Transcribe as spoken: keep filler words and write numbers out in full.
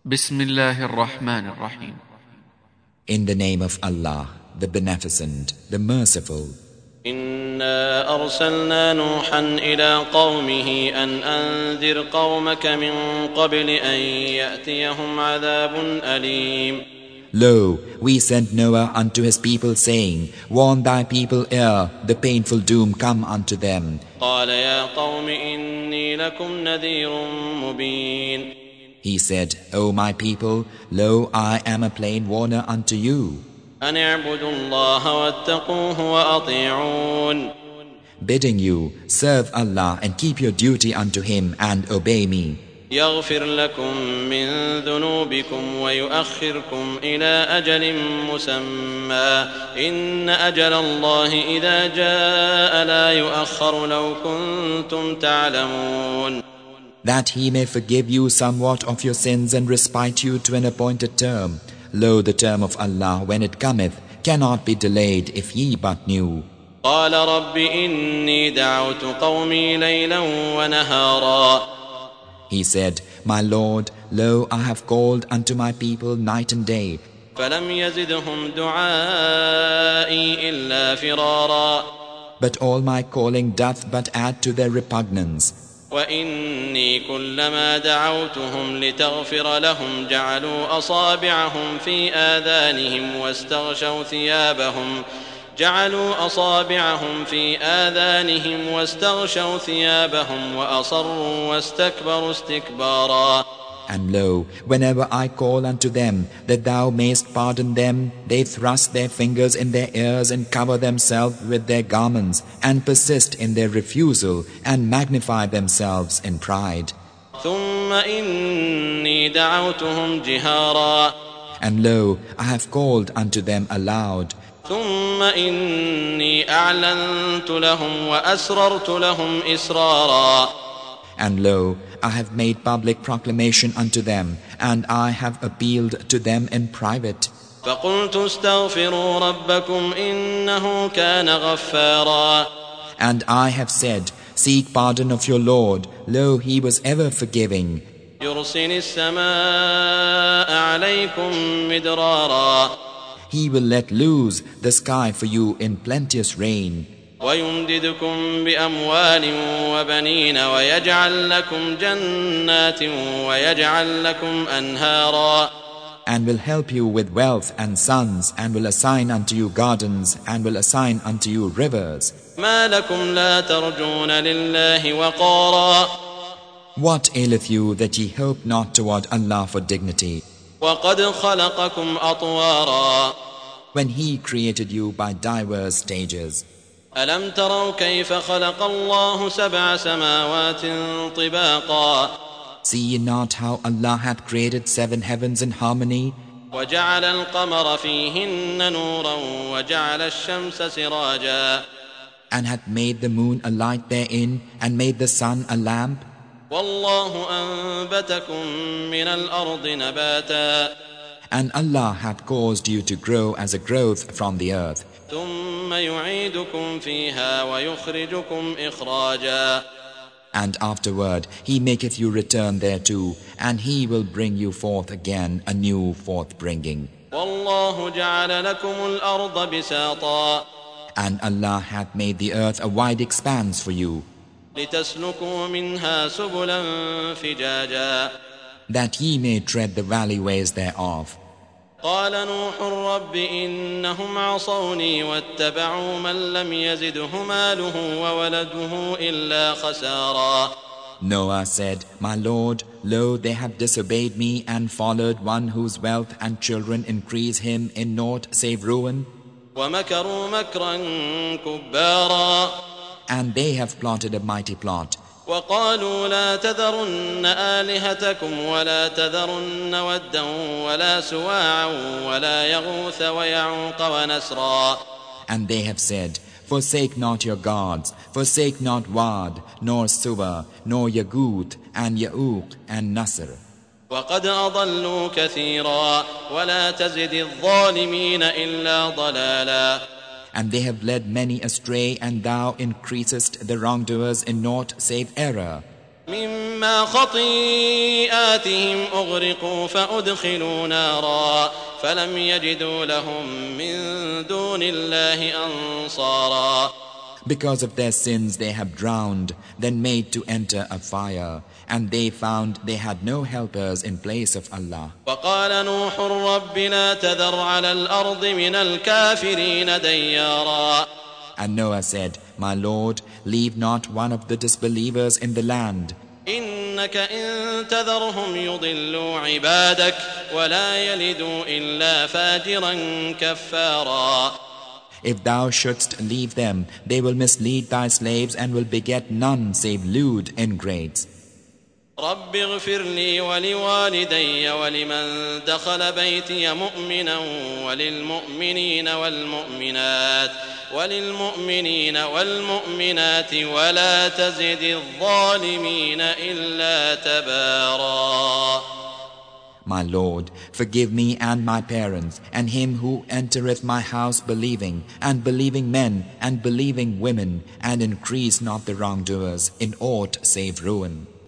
بسم الله الرحمن الرحيم. In the name of Allah, the Beneficent, the Merciful. إنا أرسلنا نوحا إلى قومه أن أنذر قومك من قبل أن يأتيهم عذاب أليم. Lo, we sent Noah unto his people, saying, Warn thy people ere the painful doom come unto them. قال يا قوم إني لكم نذير مبين. He said, O my people, lo, I am a plain warner unto you. أن اعبدوا الله واتقوه وأطيعون. Bidding you, serve Allah and keep your duty unto Him and obey me. يغفر لكم من ذنوبكم ويؤخركم إلى أجل مسمى إن أجل الله إذا جاء لا يؤخر لو كنتم تعلمون. That He may forgive you somewhat of your sins and respite you to an appointed term. Lo, the term of Allah, when it cometh, cannot be delayed if ye but knew. قال رب إني دعوت قومي ليلا ونهارا. He said, My Lord, lo, I have called unto my people night and day. فلم يزدهم دعائي إلا فرارا. But all my calling doth but add to their repugnance. وإني كلما دعوتهم لتغفر لهم جعلوا أصابعهم في آذانهم واستغشوا ثيابهم جعلوا أصابعهم في آذانهم واستغشوا ثيابهم وأصروا واستكبروا استكبارا. And lo, whenever I call unto them that thou mayst pardon them, they thrust their fingers in their ears and cover themselves with their garments and persist in their refusal and magnify themselves in pride. ثم إني دعوتهم جهارا. And lo, I have called unto them aloud. ثم إني أعلنت لهم وأسررت لهم إسرارا. And lo, I have made public proclamation unto them, and I have appealed to them in private. فقلت استغفروا ربكم إنه كان غفارا. And I have said, Seek pardon of your Lord, lo, He was ever forgiving. يرسل السماء عليكم مدرارا. He will let loose the sky for you in plenteous rain. ويمددكم بأموال وبنين ويجعل لكم جنات ويجعل لكم أنهارا. And will help you with wealth and sons, and will assign unto you gardens, and will assign unto you rivers. ما لكم لا ترجون لله وقارا. What aileth you that ye hope not toward Allah for dignity, وقد خلقكم أطوارا. when He created you by diverse stages? ألم تروا كيف خلق الله سبع سماوات طباقا. See ye not how Allah hath created seven heavens in harmony, وجعل القمر فيهن نورا وجعل الشمس سراجا. and hath made the moon a light therein, and made the sun a lamp? والله أنبتكم من الأرض نباتا. And Allah hath caused you to grow as a growth from the earth. ثم يعيدكم فيها ويخرجكم إخراجا. And afterward He maketh you return thereto, and He will bring you forth again a new forth-bringing. والله جعل لكم الأرض بساطا. And Allah hath made the earth a wide expanse for you, لتسلكوا منها سبلا فجاجا. that ye may tread the valleyways thereof. قال نوح رب إنهم عصوني واتبعوا من لم يزده ماله وولده إلا خسارا. Noah said, My Lord, lo, they have disobeyed me and followed one whose wealth and children increase him in naught save ruin. ومكروا مكرا كبارا. And they have plotted a mighty plot. وقالوا لا تذرن آلهتكم ولا تذرن ودا ولا سواعا ولا يغوث ويعوق ونسرا. And they have said, Forsake not your gods, forsake not Wad, nor Suwa, nor Yaguth, and Ya'uq, and Nasr. وقد أضلوا كثيرا ولا تزد الظالمين إلا ضلالا. And they have led many astray, and thou increasest the wrongdoers in naught save error. ممن فبما خطيئاتهم أغرقوا فأدخلوا نارا فلم يجدوا لهم من دون الله أنصارا. Because of their sins they have drowned, then made to enter a fire, and they found they had no helpers in place of Allah. وقال نوح رب لا تذر على الأرض من الكافرين ديارا. And Noah said, My Lord, leave not one of the disbelievers in the land. إنك إن تذرهم يضلوا عبادك ولا يلدوا إلا فاجرا كفارا. If thou shouldst leave them, they will mislead thy slaves and will beget none save lewd ingrates. رب اغفر لي ولوالدي ولمن دخل بيتي مؤمنا وللمؤمنين والمؤمنات وللمؤمنين والمؤمنات ولا تزد الظالمين إلا تبارا. My Lord, forgive me and my parents, and him who entereth my house believing, and believing men, and believing women, and increase not the wrongdoers in aught save ruin.